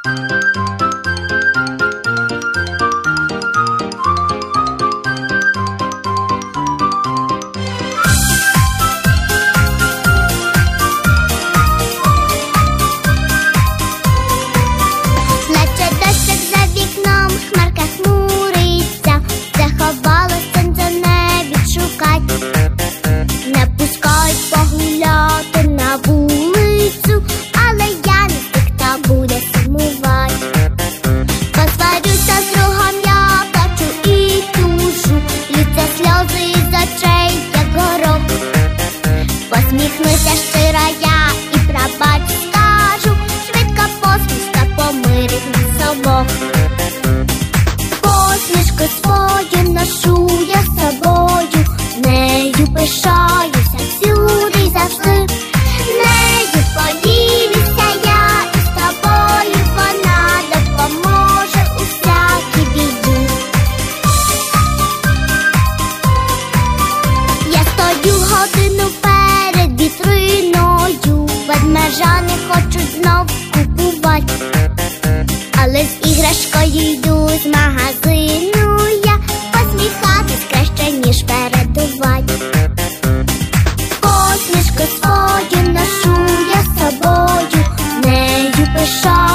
Посміхнуся щиро я і пробач скажу, швидко посмішка помирить нас обох. Посмішку свою ношу я з собою, нею пишаюся всюди й завжди. Нею поділюся я і з тобою, вона допоможе у всякій біді. Я стою годину перед вітриною, ведмежа не хочуть знов купувати, але з іграшкою йду з магазину я, посміхатись краще, ніж передувати. Посмішку свою ношу я з собою, нею пишаюся